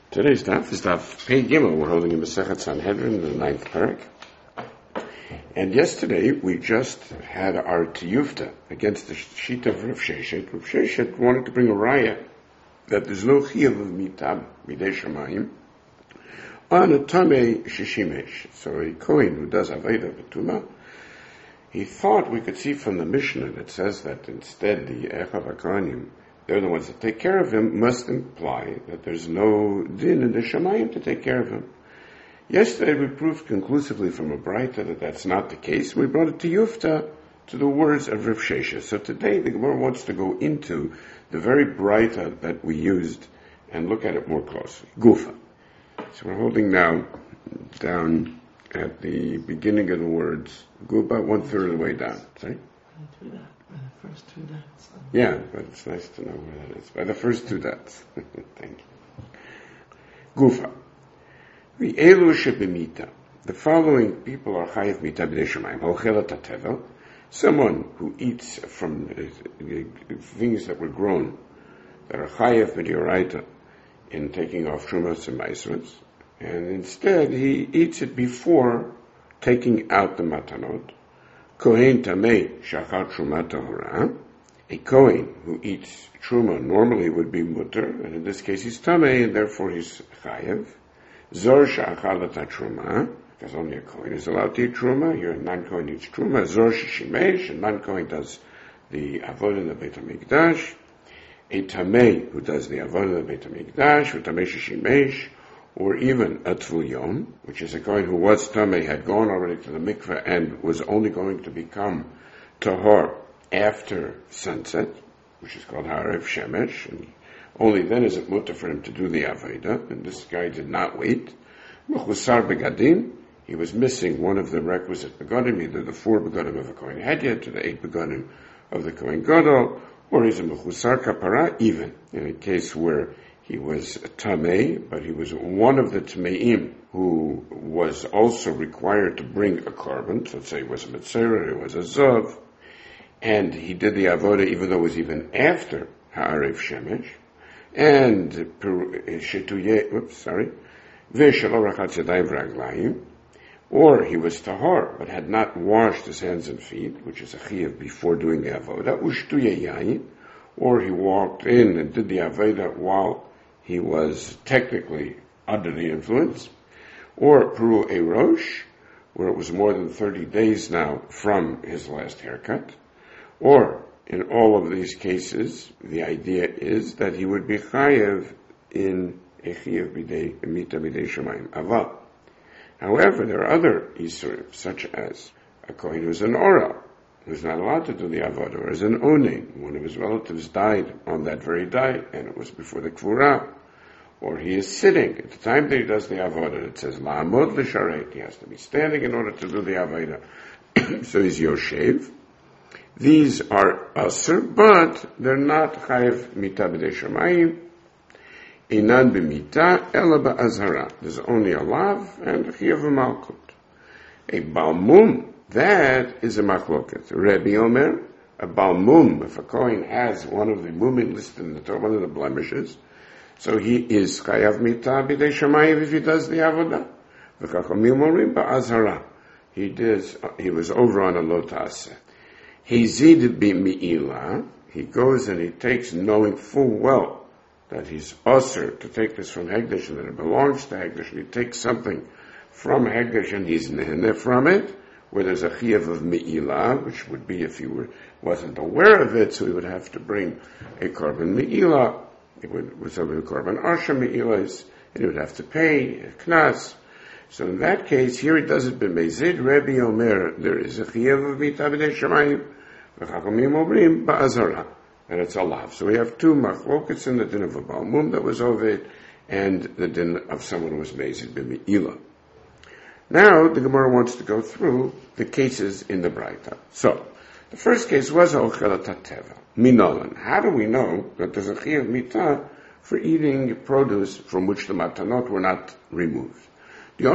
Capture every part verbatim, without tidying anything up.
Today's daf is daf Pei Gimel. We're holding in Masechet Sanhedrin, the ninth parak. And yesterday we just had our tiyufta against the sheet of Rav Sheshet. Rav Sheshet wanted to bring a raya that there's no chiyuv of mitab midei shamayim on a tamei shishimesh. So a kohen who does aveda v'tuma, he thought we could see from the Mishnah that says that instead the echav hakohanim, they're the ones that take care of him, must imply that there's no din in the shamayim to take care of him. Yesterday we proved conclusively from a Braita that that's not the case. We brought it to Yufta, to the words of Rav Sheshet. So today the Gemara wants to go into the very Braita that we used and look at it more closely. Gufa. So we're holding now down at the beginning of the words, go about one third of the way down. Sorry? Two dots. By the first two dots. Yeah, but it's nice to know where that is. By the first two dots. Thank you. Gufa. The elu shebimita. The following people are chayav mita b'nei shamayim. Hochelat hatevel. Someone who eats from uh, things that were grown, that are chayav b'dioraita, in taking off shumas and maisros, and instead he eats it before taking out the matanot. Kohen tamei shachar truma tahora. A kohen who eats truma normally would be mutter, and in this case he's tamei, and therefore he's chayav. Zor sha'achal truma, because only a kohen is allowed to eat truma. Here, a non-kohen eats truma. Zor shishimesh, a non-kohen does the avodah in the Beit HaMikdash. A tamei who does the avodah in the Beit HaMikdash, or tamei shishimesh, or even a tvul which is a kohen who was tamei, had gone already to the mikveh, and was only going to become tahor after sunset, which is called harav shemesh, and only then is it mutter for him to do the avodah, and this guy did not wait. Mechusar begadim, he was missing one of the requisite begadim, either the four begadim of a kohen hedyot, or the eight begadim of the kohen gadol, or he's a mechusar kapara, even in a case where he was tamei, but he was one of the tameim who was also required to bring a carbon. So let's say it was a mitzvah, it was a zav, and he did the avodah even though it was even after ha'arev shemesh, and shetuye, oops, sorry, ve'shelo rachat yadayim v'raglayim, or he was tahor but had not washed his hands and feet, which is a chiyuv before doing the avodah, ushtuye yayin, or he walked in and did the avodah while he was technically under the influence, or peru a rosh, where it was more than thirty days now from his last haircut, or in all of these cases, the idea is that he would be chayev in a chiyuv b'dei mita b'dei shamayim aval. However, there are other isurim, such as a kohen who's an oral, who's not allowed to do the avodah, or as an onen, one of his relatives died on that very day, and it was before the kvura, or he is sitting at the time that he does the avodah. It says la'amod l'sharet, he has to be standing in order to do the avodah. So he's yoshev. These are aser, but they're not chayev mita b'dei shamayim. Inan b'mita ela ba'azhara. There's only a lav and a chiyuv malkut. A balmum, that is a machloket. Rebbe Omer, a balmum, if a kohen has one of the mumin listed in the Torah, one of the blemishes, so he is chayav mita b'dei shamayim if he does the avodah. V'chachamim orim ba'azhara. He does, he was over on a lo ta'aseh. He zid b'mi'ila, he goes and he takes, knowing full well that he's usher to take this from Hegdesh and that it belongs to Hegdesh, and he takes something from Hegdesh and he's nehene from it, where there's a chiyuv of mi'ila, which would be if he were, wasn't aware of it, so he would have to bring a korban mi'ila, it would, with something korban arsha mi'ila is, and he would have to pay a knas. So in that case, here it does it b'mezid, Rebbe Omer, there is a chiyuv of mita b'nei shamayim, v'chachamim omrim ba'azara, and it's a lav. So we have two machlokets in the din of a balmum that was oved, and the din of someone who was mezid b'mi'ila. Now, the Gemara wants to go through the cases in the Braita. So, the first case was Ochelat HaTeva, Minolan. How do we know that there's a chiyuv mita for eating produce from which the matanot were not removed? How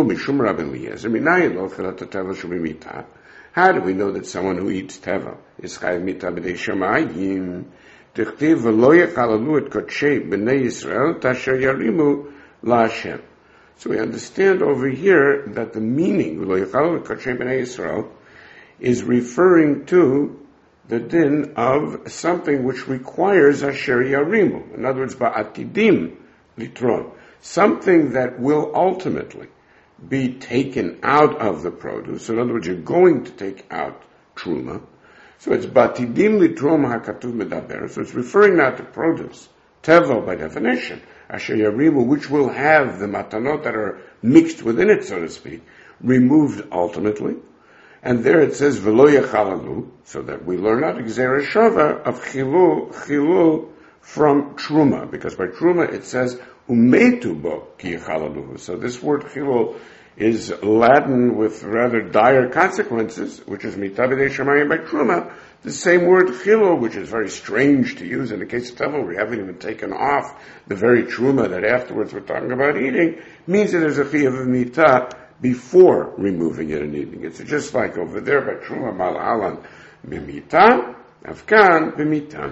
do we know that someone who eats teva is chayav mita b'dei shamayim? Tichtiv v'lo yechalalu et kodshei b'nei Yisrael tasher yarimu La Hashem. So we understand over here that the meaning, Lo Yechalu L'Kodshei B'nai Yisrael, is referring to the din of something which requires Asher Yarimu. In other words, Ba'atidim Litron. Something that will ultimately be taken out of the produce. In other words, you're going to take out Truma. So it's Ba'atidim Litron HaKatuv Medaber. So it's referring now to produce. Tevel, by definition, Asher Yarimu, which will have the matanot that are mixed within it, so to speak, removed ultimately. And there it says, V'lo yachalalu, so that we learn out Gzera Shava of Chilul, Chilul from Truma, because by Truma it says, Umetu bo ki yachalalu. So this word Chilul is Latin with rather dire consequences, which is Mita B'nai Shemayim by Truma. The same word Chilul, which is very strange to use in the case of Tevel, we haven't even taken off the very Truma that afterwards we're talking about eating, means that there's a Chiyuv of Mita before removing it and eating it. So just like over there by Truma Mal'alan B'mita, Afkan B'mita.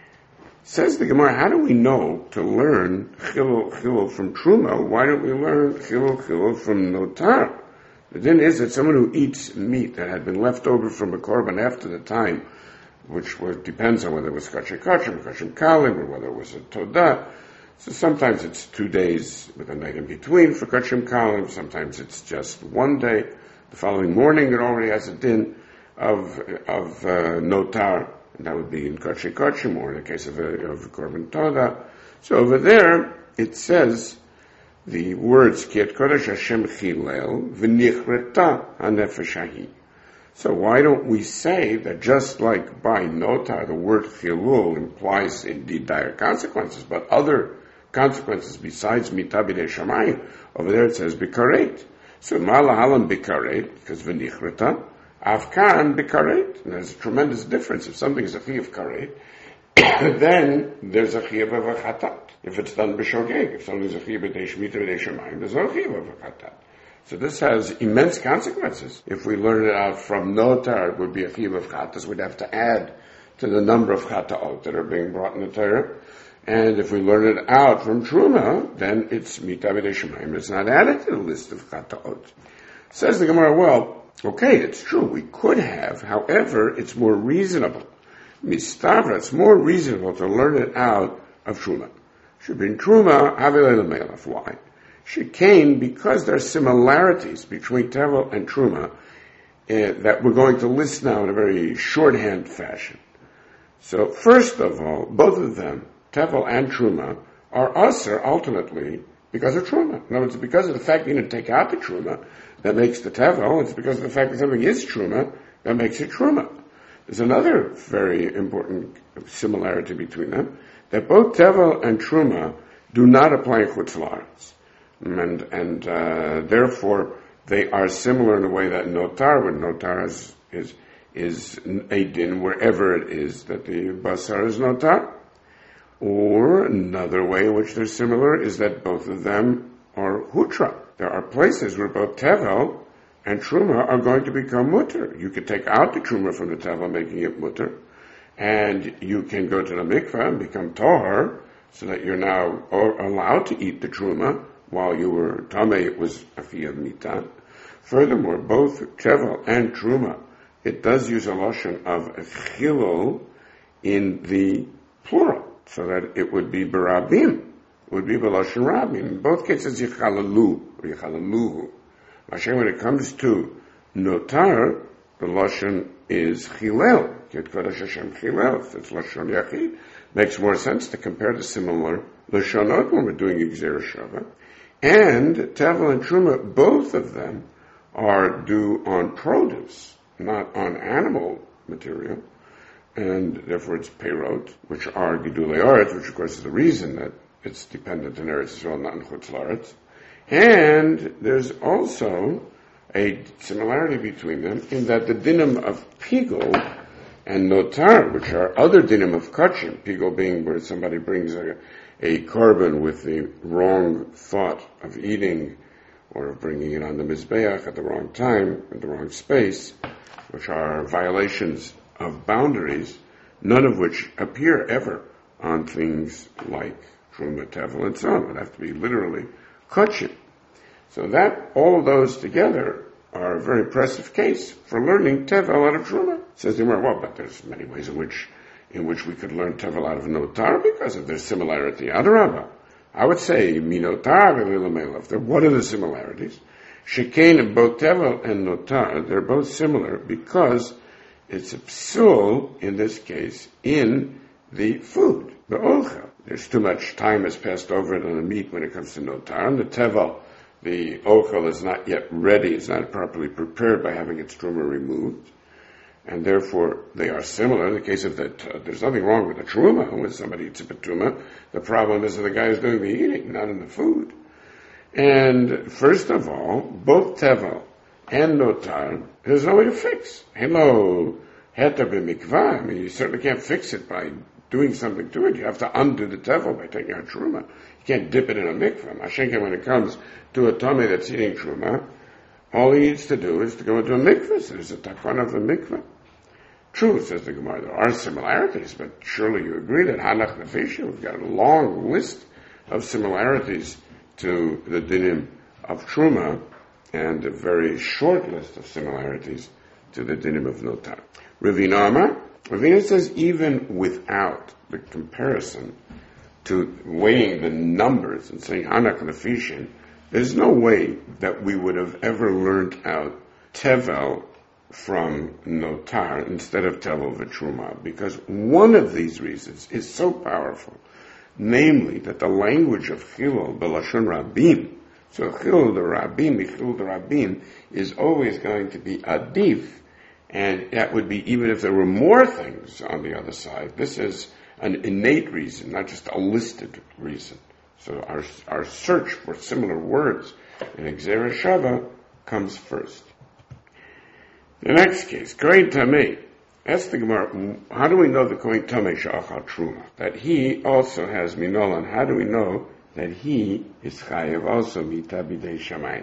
Says the Gemara, how do we know to learn Chilul Chilul from Truma? Why don't we learn Chilul Chilul from Notar? The din is that someone who eats meat that had been left over from a korban after the time, which was, depends on whether it was kachim kachim, kachim kalim, or whether it was a todah. So sometimes it's two days with a night in between for kachim kalim. Sometimes it's just one day. The following morning it already has a din of of uh, notar, and that would be in kachim kachim, or in the case of a, of a korban todah. So over there it says the words Ki et Kodesh Hashem Chilel V'nichreta HaNefesh Hahi. So why don't we say that just like by Notar the word Chilul implies indeed dire consequences, but other consequences besides Mita B'nai Shemayim, over there it says Bikaret. So Malahalam Bikaret, because V'nichreta, Avkan Bikaret. And there's a tremendous difference. If something is a Chi of Karet, then there's a Chiyuv of a Chatat. If it's done b'shogeg, if something's a Chiyuv b'nei Shemitah b'nei Shemayim, there's no Chiyuv of a Chatat. So this has immense consequences. If we learn it out from Notar, it would be a Chiyuv of Chatas. We'd have to add to the number of Chataot that are being brought in the Torah. And if we learn it out from Truma, then it's Mitah b'nei Shemayim. It's not added to the list of Chataot. Says the Gemara, well, okay, it's true, we could have. However, it's more reasonable. Mistavra, it's more reasonable to learn it out of Truma. Shebin Truma, Havilei L'Melech. Why? Shekain, because there are similarities between Tevel and Truma uh, that we're going to list now in a very shorthand fashion. So, first of all, both of them, Tevel and Truma, are usher ultimately because of Truma. In other words, because of the fact that you didn't take out the Truma that makes the Tevel, it's because of the fact that something is Truma that makes it Truma. There's another very important similarity between them, that both Tevel and Truma do not apply in Chutz La'aretz. And, and uh, therefore, they are similar in the way that Notar, when Notar is, is, is a din wherever it is that the Basar is Notar. Or another way in which they're similar is that both of them are Hutra. There are places where both Tevel and Truma are going to become mutter. You could take out the Truma from the Tevel, making it mutter, and you can go to the mikveh and become Tohar, so that you're now allowed to eat the Truma. While you were Tameh, it was a Chiyuv Mita. Furthermore, both Tevel and Truma, it does use a loshon of Chilul in the plural, so that it would be Barabim, it would be B'loshon Rabim. In both cases, Yichalalu, or Yichalaluhu. When it comes to Notar, the Lashon is Chilel. Ki et Kodesh Hashem Chilel. It's Lashon Yachid. Makes more sense to compare the similar Lashonot when we're doing Gzera Shava. And Tevel and Truma, both of them are due on produce, not on animal material. And therefore it's Peirot, which are Gidulei Aretz, which of course is the reason that it's dependent on Eretz Yisrael, not in Chutz La'aretz. And there's also a similarity between them in that the dinim of Pigol and Notar, which are other dinim of Kachim, Pigol being where somebody brings a, a korban with the wrong thought of eating or of bringing it on the Mizbeach at the wrong time, in the wrong space, which are violations of boundaries, none of which appear ever on things like Truma, Tevel, and so on. It would have to be literally Kotchim. So that, all of those together are a very impressive case for learning Tevel out of Truma. Says the Gemara, well, but there's many ways in which, in which we could learn Tevel out of Notar because of their similarity. Adarabah. I would say, Minotar v'Lilamelav. What are the similarities? Shekain, both Tevel and Notar, they're both similar because it's a psul, in this case, in the food, the olcha. There's too much time has passed over it on the meat when it comes to Notar. And the Tevel, the ochel is not yet ready, it's not properly prepared by having its truma removed. And therefore, they are similar. In the case of that, uh, there's nothing wrong with the truma when somebody eats a truma. The problem is that the guy is doing the eating, not in the food. And first of all, both Tevel and Notar, there's no way to fix. Hello, heter b'mikvah. I mean, you certainly can't fix it by doing something to it. You have to undo the Tevel by taking out truma. You can't dip it in a mikvah. Mashenka, when it comes to a tummy that's eating truma, all he needs to do is to go into a mikvah. So there's a takon of the mikvah. True, says the Gemara, there are similarities, but surely you agree that Hanach Nefesh, we've got a long list of similarities to the dinim of Truma, and a very short list of similarities to the dinim of Notar. Ravina Amar, Ravina says even without the comparison to weighing the numbers and saying Hanach Nefesh, there's no way that we would have ever learned out Tevel from Notar instead of Tevel v'Truma, because one of these reasons is so powerful, namely that the language of Chilul b'lashon Rabim, so Chilul the Rabim, Chilul the Rabim, is always going to be adif, and that would be even if there were more things on the other side. This is an innate reason, not just a listed reason. So our our search for similar words in Gzera Shava comes first. The next case, Kohen Tameh. Ask the Gemara, how do we know the Kohen Tameh Sha'achal Truma? That he also has Minolan. How do we know that he is Chayev also Mita B'dei Shamayim?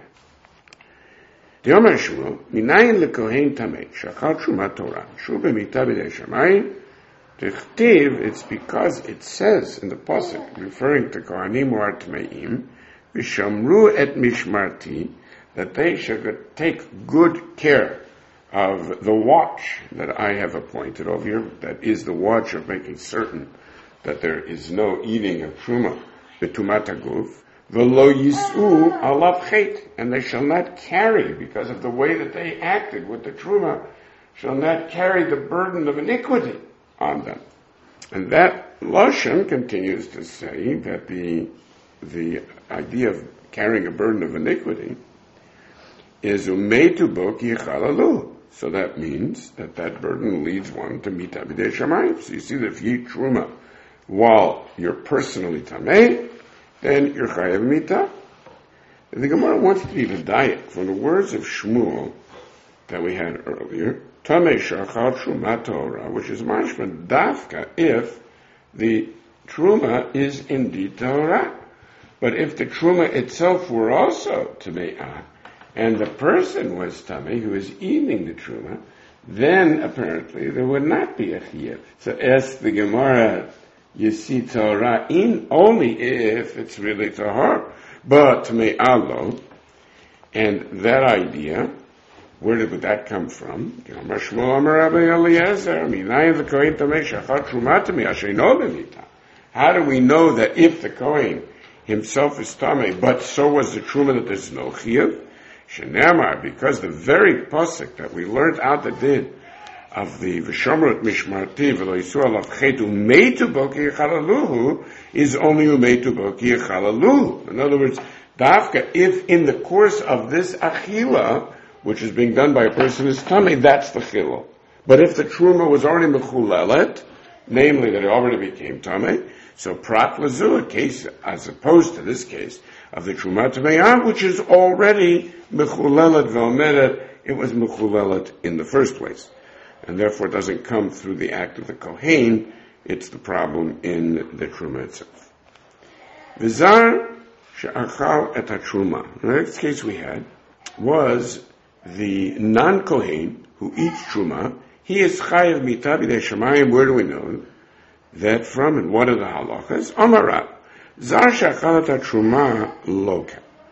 The Omer Shmuel, Minayin leKohen Tameh Sha'achal Truma Torah Shuba Mita B'dei Shamayim. Tichtiv, it's because it says in the pasuk referring to Kohanim who are Tmeim, Vishamru et Mishmarti, that they should take good care of the watch that I have appointed over here, that is the watch of making certain that there is no eating of truma, betumat haguf, v'lo yis'u alav chet, and they shall not carry, because of the way that they acted with the truma, shall not carry the burden of iniquity on them. And that Lashon continues to say that the the idea of carrying a burden of iniquity is umetu bo ki yichalalu. So that means that that burden leads one to mita b'dei shamayim. So you see that if you eat truma while you're personally tamei, then you're chayav mita. And the Gemara wants to be the diet from the words of Shmuel that we had earlier, tamei shachal truma Torah, which is mashma dafka if the truma is indeed Torah. But if the truma itself were also tame'ah, and the person was tamei who is eating the truma, then apparently there would not be a chiyuv. So ask the Gemara, you see Torah in only if it's really tahor, but tamei alo, and that idea, where did that come from? How do we know that if the Kohen himself is tamei, but so was the truma, that there's no chiyuv? Shenamar, because the very pasuk that we learned out the din of the V'shomrot Mishmarti V'lo Yisur Alav Chet U'meitu Bo Ki Yichalaluhu is only U'meitu Bo Ki Yichalaluhu. In other words, Dafka, if in the course of this achila, which is being done by a person who's tamei, that's the chilul. But if the truma was already mechulelet, namely that it already became tamei, so prat lazu, a case as opposed to this case of the truma tameiyah, which is already mechulelet v'omeret, it was mechulelet in the first place, and therefore it doesn't come through the act of the kohen. It's the problem in the truma itself. V'zar she'achal et ha-truma. The next case we had was the non-kohen who eats truma. He is chayav mita b'dei shamayim. Where do we know that from, and what are the halachas? Amara, zar she'achal et ha-truma loka.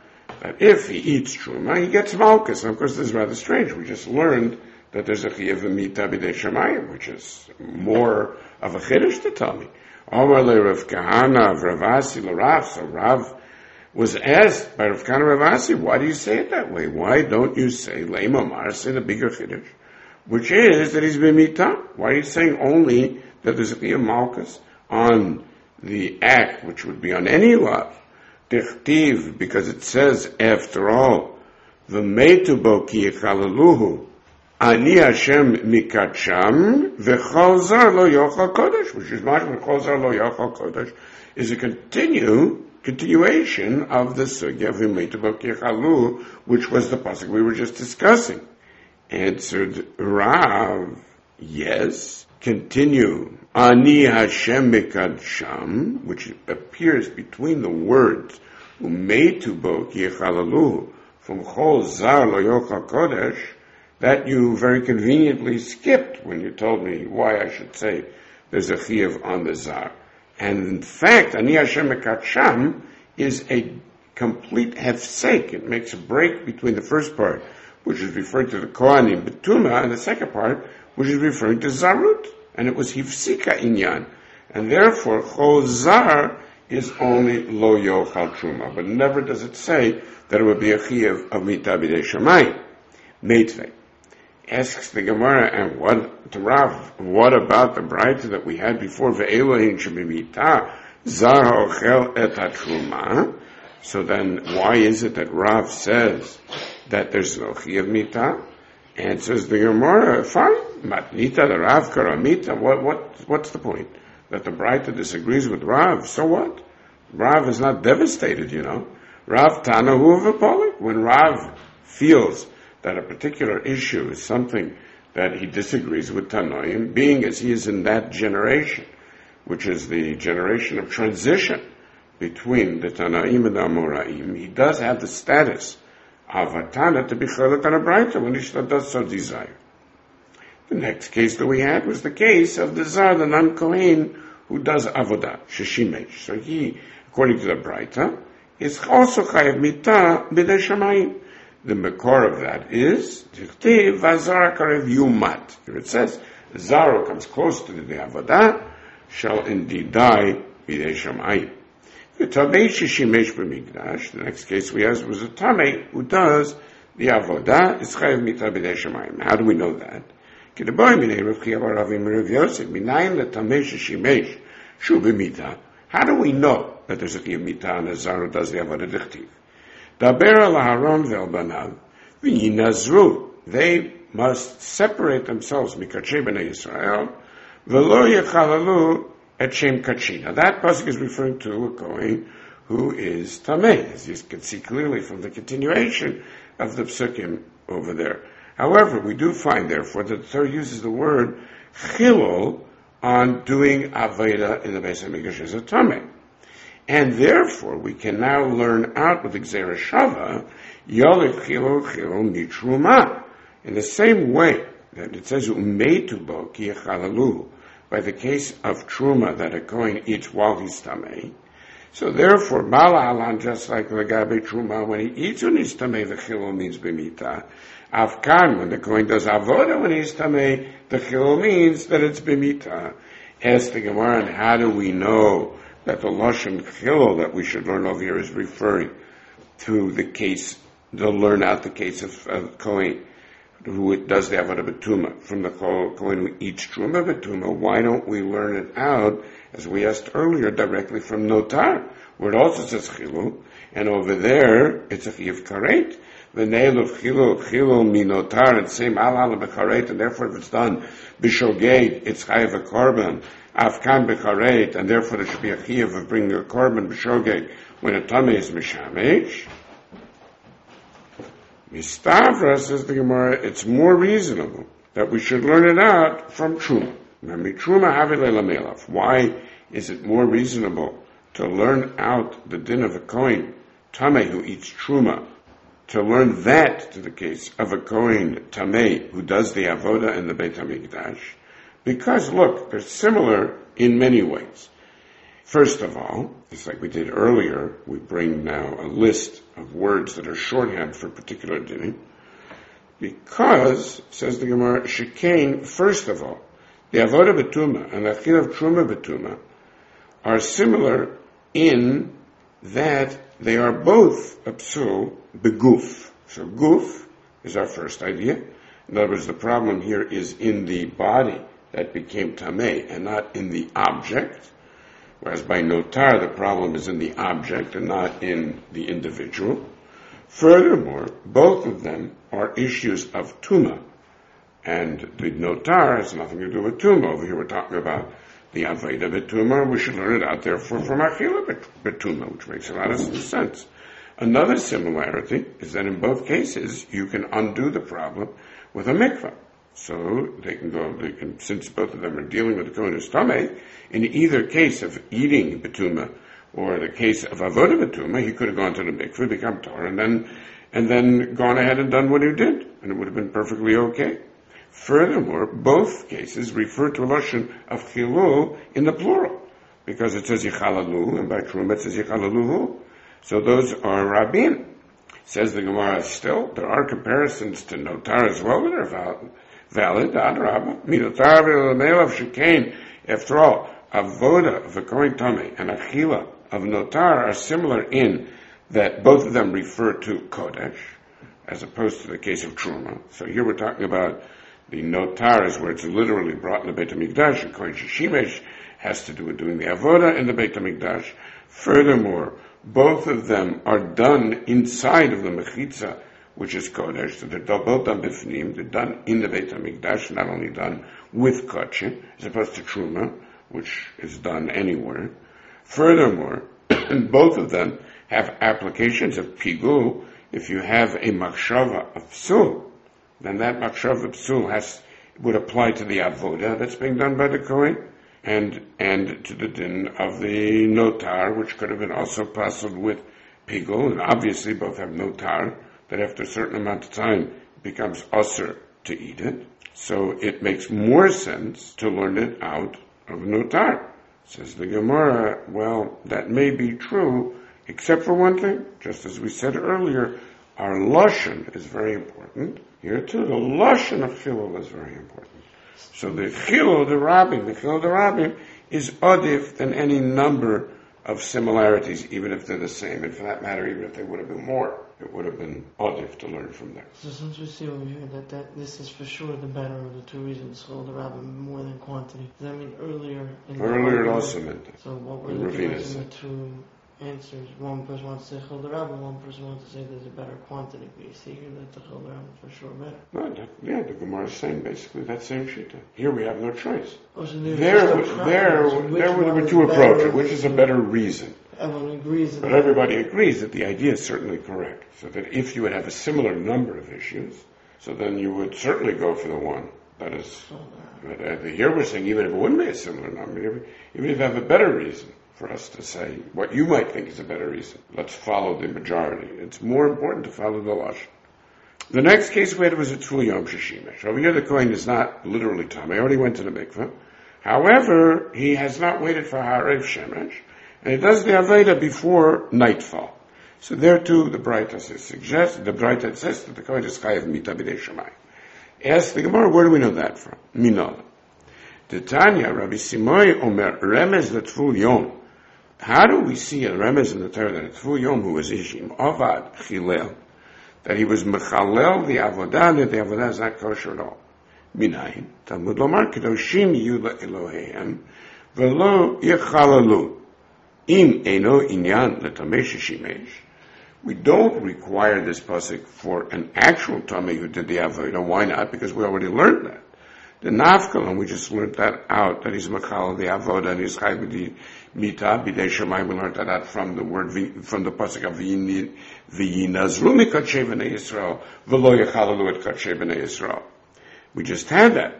that if he eats truma, he gets malchus. And of course, this is rather strange. We just learned that there's a chiyuv mita b'dei shamayim, which is more of a chiddush to tell me. Omar le Rav Kahana of Rav Asi l'Rav. So Rav was asked by Rav Kahana Rav Asi, why do you say it that way? Why don't you say le'mamar, say the bigger chiddush, which is that he's b'mita? Why are you saying only that there's a chiyuv malchus on the act, which would be on any love? Dichtiv, because it says, after all, v'meitu bo ki yichalaluhu, ani Hashem mikatsham, v'chol zar lo yochal kodesh, which is mashma v'chol zar lo yochal kodesh, is a continue, continuation of the sugya v'meitu bo ki yichaluhu, which was the pasuk we were just discussing. Answered Rav, yes. Continue. Ani Hashem mikadsham, which appears between the words umeitu bo ki yichalaluhu from chol zar lo yochal kodesh, that you very conveniently skipped when you told me why I should say there's a chiyuv on the zar. And in fact, Ani Hashem mikadsham is a complete hefsek. It makes a break between the first part, which is referring to the Kohanim Betuma, and the second part, which is referring to Zarut. And it was Hifsika Inyan. And therefore, Chol Zar is only Lo Yochal Truma. But never does it say that it would be a Chiyuv of Mita B'dei Shamayim. Meitvei. Asks the Gemara, and what, to Rav, what about the Braita that we had before, Ve'elohin Shebimita, Zar Ha'ochel Et HaTruma? So then, why is it that Rav says that there's no Chiyuv Mita? And says the Gemara, fine, matnita, the Rav karamita, what, what, what's the point? That the Braita disagrees with Rav, so what? Rav is not devastated, you know. Rav Tanahu v'polik. When Rav feels that a particular issue is something that he disagrees with Tanoim, being as he is in that generation, which is the generation of transition between the Tanaim and the Amoraim, he does have the status Avatana to be chelek on a Braita when Ishta does so desire. The next case that we had was the case of the Zar, the non-Kohen, who does Avodah, Sheshimesh. So he, according to the Braita, is also chayav mita b'dei shamayim. The makor of that is, Tichtiv v'azar karev yumat. Here it says, Zar who comes close to the Avodah shall indeed die b'dei shamayim. The Tamei Shishimesh b'mikdash, the next case we have was a Tamei who does the Avodah, is chayav mita b'dei shamayim. How do we know that? K'deboy minei Rav Chiya bar Rav Rav Yosef, minayim the Tamei Shishimesh shu b'mita. How do we know that there's a chayav mita and a Zar who does the Avodah dichtiv? Daber al Aharon ve'al banav v'yinazru. They must separate themselves mikachei b'nei Yisrael v'lo yechalalu et shem kachina. That pasuk is referring to a Kohen who is Tamei, as you can see clearly from the continuation of the psukim over there. However, we do find, therefore, that the Torah uses the word chilul on doing Aveda in the Beis HaMikdash as a Tamei. And therefore, we can now learn out with Gzeira Shava, Yolif chilul chilul mitruma. In the same way that it says, Umeitu bo ki yechalalu, by the case of Truma that a Kohen eats while he's Tamei. So therefore, Bala Alan, just like the Gabe Truma, when he eats when he's Tamei, the Chilul means B'mita. Afkan, when the Kohen does Avodah when he's Tamei, the Chilul means that it's B'mita. Ask the Gemara, and how do we know that the Lashon Chilul that we should learn over here is referring to the case, to learn out the case of, of Kohen who does the Avodah B'tuma, from the Kohen who eats Truma B'tuma? Why don't we learn it out, as we asked earlier, directly from Notar, where it also says Chilul, and over there, it's a Chiyav Karet. The nail of Chilul, Chilul mi Notar, and same Al Al B'Karet, and therefore if it's done B'Shogeg, it's Chayav a Korban, Afkan B'Karet, and therefore there should be a Chiyav of bringing a Korban B'Shogeg when a Tamei is Mishamesh. Mistavra, says the Gemara, it's more reasonable that we should learn it out from Truma. Why is it more reasonable to learn out the din of a Kohen Tamei who eats Truma, to learn that to the case of a Kohen Tamei who does the Avodah in the Beit HaMikdash? Because, look, they're similar in many ways. First of all, it's like we did earlier, we bring now a list of words that are shorthand for particular dinim, because, says the Gemara, Shekain, first of all, the avoda betuma and the achil of truma betuma are similar in that they are both a psul beguf. So guf is our first idea. In other words, the problem here is in the body that became tameh and not in the object. Whereas by notar, the problem is in the object and not in the individual. Furthermore, both of them are issues of tuma. And the notar has nothing to do with tuma. Over here we're talking about the aveda betuma. We should learn it out there for, from achila betuma, which makes a lot of sense. Another similarity is that in both cases, you can undo the problem with a mikvah. So they can go, they can, since both of them are dealing with the kohen's tameh, in either case of eating betuma or the case of avodah betuma, he could have gone to the mikveh, become Torah, and then, and then gone ahead and done what he did, and it would have been perfectly okay. Furthermore, both cases refer to a lashon of chilul in the plural, because it says yichalalu, and by truma it says yichalaluhu. So those are rabin. Says the Gemara, still, there are comparisons to notar as well that are valid. Valid, adrabah. Minotar v'lemeil of shekain. After all, avoda of a kohen tameh and achila of notar are similar in that both of them refer to kodesh, as opposed to the case of truma. So here we're talking about the notar is where it's literally brought in the Beit HaMikdash, and kohen shishimesh has to do with doing the avoda in the Beit HaMikdash. Furthermore, both of them are done inside of the mechitza, which is kodesh. So they're both done bifnim. They're done in the Beit HaMikdash, not only done with kachim, as opposed to truma, which is done anywhere. Furthermore, both of them have applications of pigul. If you have a machshava of psul, then that machshava of psul has would apply to the avoda that's being done by the kohen, and and to the din of the notar, which could have been also puzzled with pigul, and obviously both have notar, that after a certain amount of time it becomes usher to eat it. So it makes more sense to learn it out of notar. Says the Gemara, well, that may be true, except for one thing. Just as we said earlier, our lashon is very important. Here too, the lashon of chilul is very important. So the chilul, the rabbin, the chilul, the rabbin is adif than any number of similarities, even if they're the same. And for that matter, even if they would have been more, it would have been adif to learn from there. So since we see over here that, that this is for sure the better of the two reasons, chilul the rabbin more than quantity. Does that mean earlier? In earlier it also meant that. So what we're looking at in the two answers, one person wants to say chilul the rabbin, one person wants to say there's a better quantity. But you see here that the chilul the rabbin is for sure better. No, that, yeah, the Gemara is saying basically that same shita. Here we have no choice. Oh, so there, there, there, so there were two approaches. Which is a better reason? Everyone agrees. But everybody agrees that the idea is certainly correct. So that if you would have a similar number of issues, so then you would certainly go for the one that is. But uh, here we're saying even if it wouldn't be a similar number, even if you have a better reason for us to say what you might think is a better reason, let's follow the majority. It's more important to follow the lashon. The next case we had was a Tzvul Yom Shishimesh. Over here the kohen is not literally tam. He already went to the mikveh. However, he has not waited for Ha'arev Shemesh, and he does the Aveda before nightfall. So there too, the Braita suggests, the Braita says that the kohen is chayav mita b'dei Shamayim. Ask the Gemara, where do we know that from? Minola. The Tanya, Rabbi Simoy Omer, Remez the Tzvul Yom. How do we see a Remez in the Torah that a Tzvul Yom who was Ishim, Avad, Chilel, that he was Mechalel, the Avodah, that the Avodah is not kosher at all? Minayin, Talmud Lomar, Kedoshim Yuda Eloheim, Velo Yechalalu. Im Eno Inyan Letameh Shishimesh. We don't require this pasuk for an actual Tameh who did the Avodah. Why not? Because we already learned that. The Nafkalim, we just learned that out, that he's Machal, the Avodah, and he's Chai B'di Mita, B'dei Shamayim, we learned that out from the word, from the pasuk of V'yinazru Mikatshei B'nei Yisrael, V'lo Yechalalu et Katshei B'nei Yisrael. We just had that.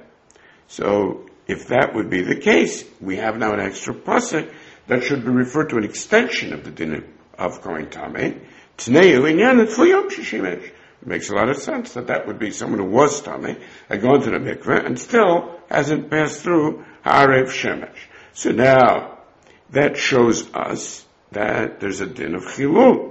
So, if that would be the case, we have now an extra pasuk that should be referred to an extension of the din of Kohen Tameh. Tneu Inyan Tzvul Yom Shishimesh. It makes a lot of sense that that would be someone who was Tameh, had gone to the mikveh, and still hasn't passed through Ha'arev Shemesh. So now, that shows us that there's a din of Chilul.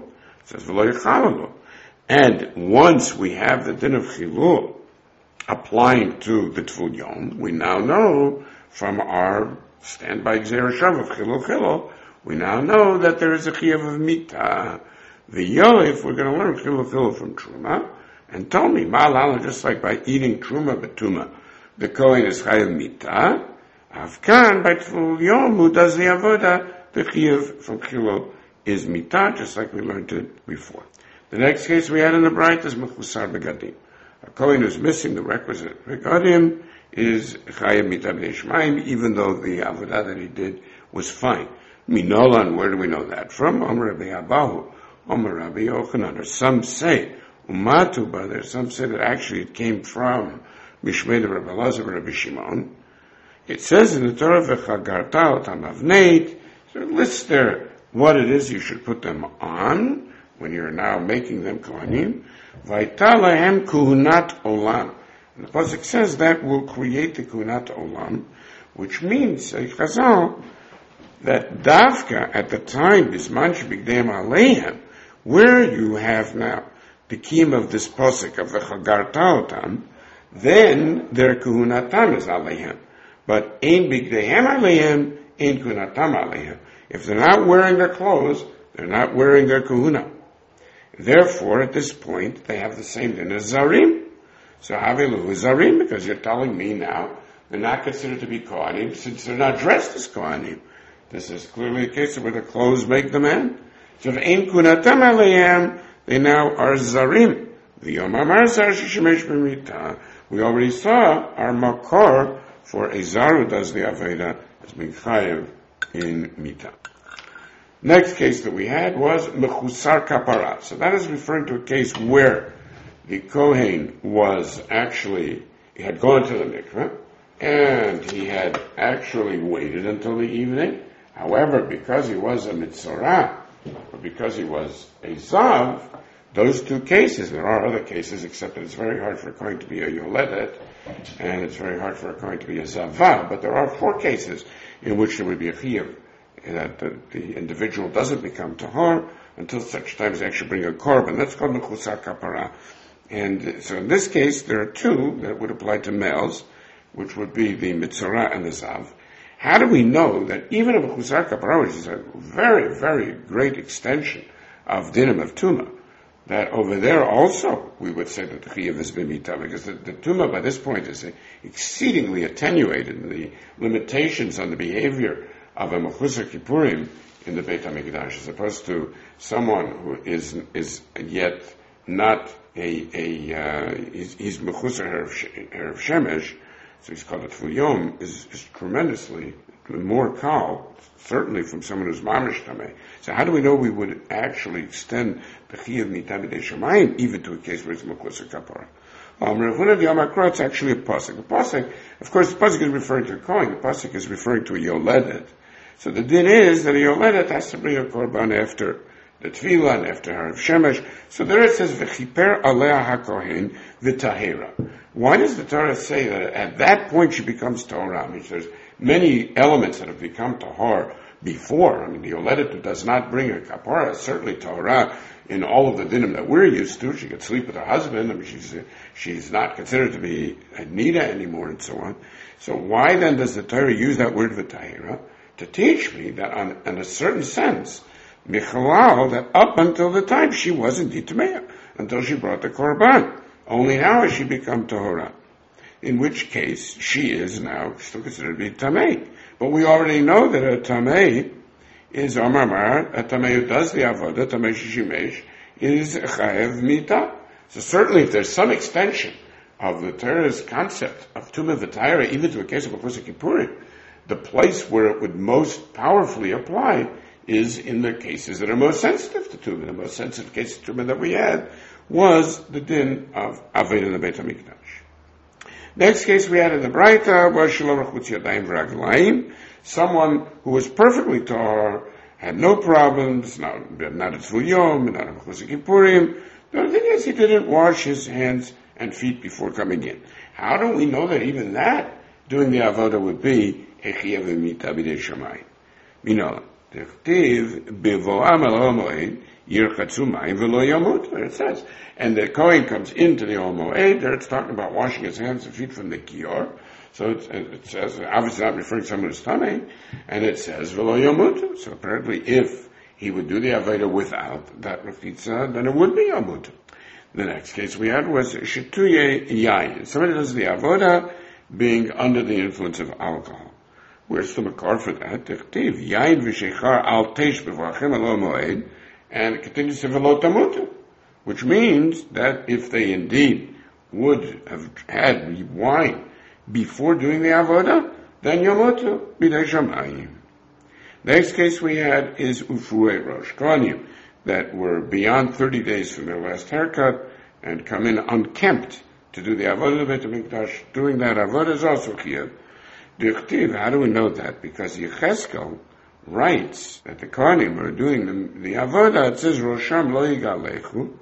It says, V'lo yichalalu. And once we have the din of chilul applying to the Tvul Yom, we now know from our standby Gzeira Shav of chilul chilul, we now know that there is a chiyuv of mita. The Yolif, we're going to learn chilul chilul from Truma, and tell me, ma'alala, just like by eating Truma betuma, the Kohen is chayav mita. Avkan, by Tvul Yom, who does the avoda, the chiyuv from chilul is mita, just like we learned it before. The next case we had in the Bright is mechusar begadim. A Kohen who's missing the requisite begadim is chayav mita b'nei shemaim, even though the avodah that he did was fine. Minolan, where do we know that from? Omer Rabbi Abahu, Omer Rabbi Yochanan. Or some say umatu, but there's some say that actually it came from Mishmei Rabbi Elazar and Rabbi Shimon. It says in the Torah, v'chagarta otam avneit, so it lists there what it is you should put them on when you're now making them kohanim. V'ayta lahem kuhunat olam. And the pasuk says that will create the kuhunat olam, which means, say Chazal, that davka at the time, bisman shebigdeim aleihem, where you have now the kiyum of this pasuk of v'chagarta otam, then their kuhunatam is aleihem. But ein bigdeihem aleihem, ein kuhunatam aleihem. If they're not wearing their clothes, they're not wearing their kuhuna. Therefore, at this point, they have the same din as zarim. So havilu is zarim, because you're telling me now they're not considered to be kohanim since they're not dressed as kohanim. This is clearly a case where the clothes make the man. So if ein kuhunatam aleihem, they now are zarim. V'yom amar zar sheshemesh b'mita. We already saw our makor for a zar who does the aveda as being chayev in mita. Next case that we had was mechusar kapara. So that is referring to a case where the kohen was actually, he had gone to the mikveh, and he had actually waited until the evening. However, because he was a mitzorah, or because he was a zav, those two cases, there are other cases, except that it's very hard for a kohen to be a yoledet, and it's very hard for a kohen to be a zava, but there are four cases in which there would be a chiyuv, that the, the individual doesn't become tahor until such time as they actually bring a korban. That's called mechusar kapara. And so in this case, there are two that would apply to males, which would be the mitzorah and the zav. How do we know that even a mechusar kapara, which is a very, very great extension of dinim of tumah, that over there also we would say that the chiyuv is b'mita, because the, the tumah by this point is exceedingly attenuated in the limitations on the behavior of a mechusar kippurim in the Beit HaMikdash, as opposed to someone who is is yet not a a uh, he's, he's mechusar erev shemesh, so he's called a Tvul Yom, is, is tremendously more kal, certainly from someone who's mamish tamei. So how do we know we would actually extend the chiyuv mita b'nei shamayim even to a case where it's mechusar kapara? Um, Rav Huna v'Yamakra, it's actually a pasuk. The pasuk, of course, the pasuk is referring to a kohen. The pasuk is referring to a yoledet. So the din is that a yoledet has to bring a korban after the tefillah and after harav shemesh. So there it says v'chiper alea hakohen v'tahera. Why does the Torah say that at that point she becomes tahora? I mean, there's many elements that have become tahor before. I mean, the yoledet who does not bring a kapara is certainly tahora in all of the dinim that we're used to. She could sleep with her husband. I mean, she's she's not considered to be a nida anymore, and so on. So why then does the Torah use that word v'tahera to teach me that, on, in a certain sense, michalal, that up until the time she was indeed tameya, until she brought the korban. Only now has she become tahora. In which case, she is now still considered to be tamei. But we already know that a tamei is Amar, a tamei who does the avodah, tamei shishimesh, is chayev mita. So certainly if there's some extension of the Torah's concept of tumah v'tayra, even to a case of a Mechusar Kippurim, the place where it would most powerfully apply is in the cases that are most sensitive to tumah. The most sensitive case of tumah that we had was the din of Aved in the Beit HaMikdash. Next case we had in the Braita was Shelo Rechutz Yadayim V'Raglayim, someone who was perfectly tahor, had no problems, not, not a Tvul Yom, not a Mechusar Kippurim. The only thing is he didn't wash his hands and feet before coming in. How do we know that even that, doing the avodah, would be a chiyuv mita b'nei shamayim? Minola. It says, and the Kohen comes into the Ol Moed, there it's talking about washing his hands and feet from the Kior. So it, it says, obviously not referring to someone who's Tamei, and it says, V'lo Yomutu. So apparently if he would do the Aveda without that Rechitza, then it would be Yomutu. The next case we had was Shetuye Yayin. Somebody does the Avoda being under the influence of alcohol. Where's the makar for that? Tichtiv Yayin v'sheichar al teish b'vachim alo moed, and it continues to v'lo tamutu, which means that if they indeed would have had wine before doing the avoda, then yamutu b'dei shamayim. The next case we had is ufuei rosh kohanim that were beyond thirty days from their last haircut and come in unkempt to do the avodah of Beit HaMikdash. Doing that avodah is also chiyuv. Dichtiv, how do we know that? Because Yecheskel writes that the Kohanim are doing the, the avodah. It says Rosham lo yigalechu,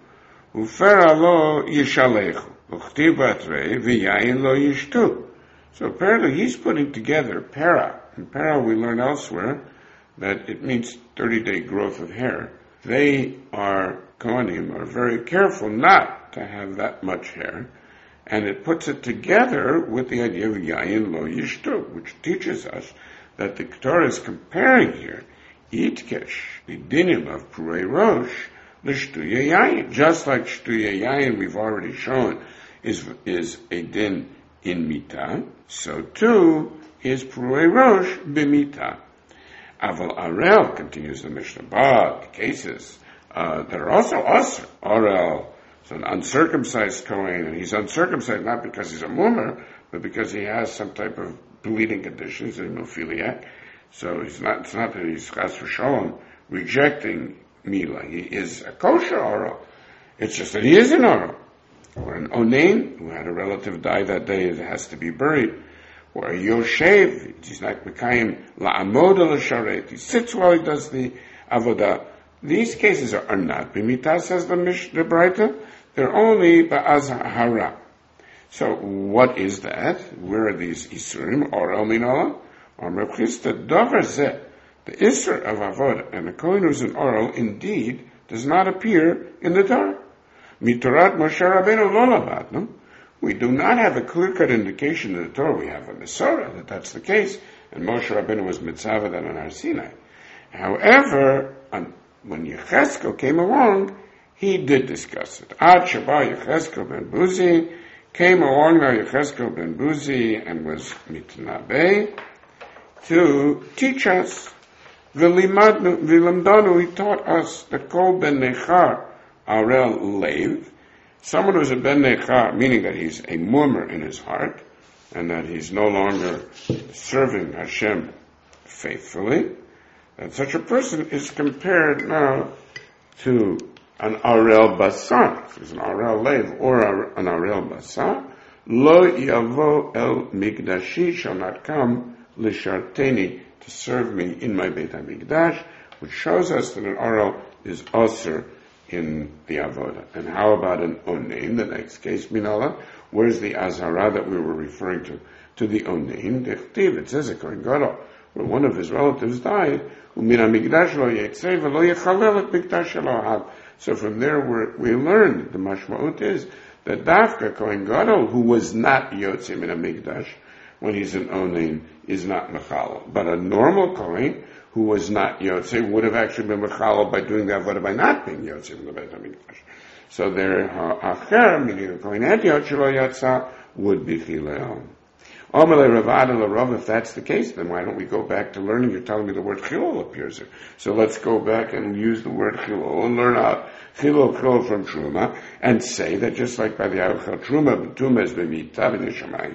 ufera lo yishalechu, uchtiv batrei v'yayin lo yishtu. So apparently he's putting together para. In para we learn elsewhere that it means thirty-day growth of hair. They are, Kohanim, are very careful not to have that much hair, and it puts it together with the idea of Yayin Lo Yishtu, which teaches us that the Torah is comparing here Itkesh, the dinim of Purei Rosh, the Shtuye Yayin. Just like Shtuye Yayin we've already shown is, is a din in Mita, so too is Purei Rosh b'Mita. Aval Arel, continues the Mishnah, but cases uh, that are also Asr, Arel, so an uncircumcised Kohen, and he's uncircumcised not because he's a mummer, but because he has some type of bleeding condition, he's a hemophiliac, so he's not, it's not that he's chas v'sholom rejecting Mila, he is a kosher Arel, it's just that he is an Arel. Or an Onain, who had a relative die that day, it has to be buried. Or a Yoshev, he's not Mekayim La'amod L'Sharet, he sits while he does the Avodah. These cases are, are not B'mitah, says the Mish, the Braita, they're only Ba'az So what is that? Where are these Isurim? Or El Minala? Or Mechista Dover Zeh. The Isur of Avodah and the Kohen who's an oral indeed does not appear in the Torah. Mitorat Moshe Rabbeinu lo labat, no? We do not have a clear-cut indication in the Torah. We have a Mesorah that that's the case, and Moshe Rabbeinu was mitzvah that on Har Sinai. However, on, when Yecheskel came along, he did discuss it. Ad Shabbat Yecheskel ben Buzi came along now Yecheskel ben Buzi and was mitnabeh to teach us. V'limadnu, v'limdanu, he taught us that Kol ben Nechar Arel Lev, someone who's a ben nechar, meaning that he's a murmur in his heart, and that he's no longer serving Hashem faithfully, that such a person is compared now to an arel basar. He's an arel lev or an arel basar. Lo yavo el migdashi, shall not come lisharteni, to serve me in my Beit HaMikdash, which shows us that an arel is also in the avodah. And how about an onein, the next case, minala? Where's the azhara that we were referring to? To the onein, dechtiv, it says a Kohen Gadol, where one of his relatives died, u'min hamikdash lo yetzei v'lo yechalel et mikdash Elohav. So from there we're, we learned, the mashma'ut is, that Dafka Kohen Gadol, who was not yotzei min hamikdash, when he's an onein, is not mechalel. But a normal Kohen, who was not Yotzei, would have actually been Mechalel by doing the Avodah by not being Yotzei from the Beit HaMikdash. So their Acher, meaning the Kohen had Yotzei lo Yatsa, would be Chilel. Omelei Ravad el Rav, if that's the case, then why don't we go back to learning? You're telling me the word Chilol appears there. So let's go back and use the word Chilol and learn out Chilol Chilol from Truma and say that just like by the Aruchel Truma, Truma is B'mitah B'neshamayim.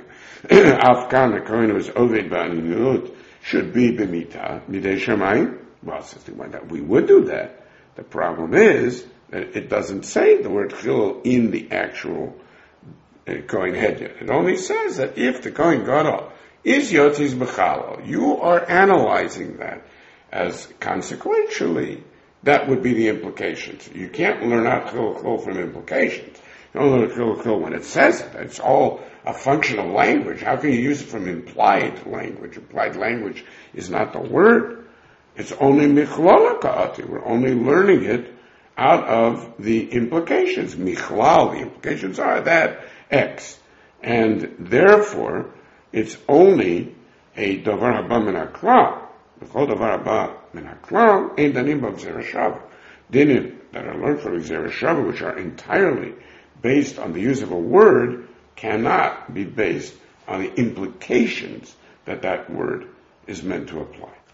Afkan, the Kohen who is Oved Ba'aninut, should be b'mitah, midei shamayim. Well, since why not, we would do that. The problem is that it doesn't say the word chilul in the actual uh, Kohen Hedyot. It only says that if the Kohen Gadol is yotzi's b'chalal, you are analyzing that as consequentially, that would be the implications. You can't learn out chilul chilul from implications. You don't learn chilul chilul when it says it. It's all a function of language. How can you use it from implied language? Implied language is not the word. It's only michlala ka'ati. We're only learning it out of the implications. Michlal, the implications are that X. And therefore, it's only a davar haba min haklal. B'chol davar haba min haklal, ein danim b'gzera shava. Dinim that are learned from gzera shava, which are entirely based on the use of a word, cannot be based on the implications that that word is meant to apply.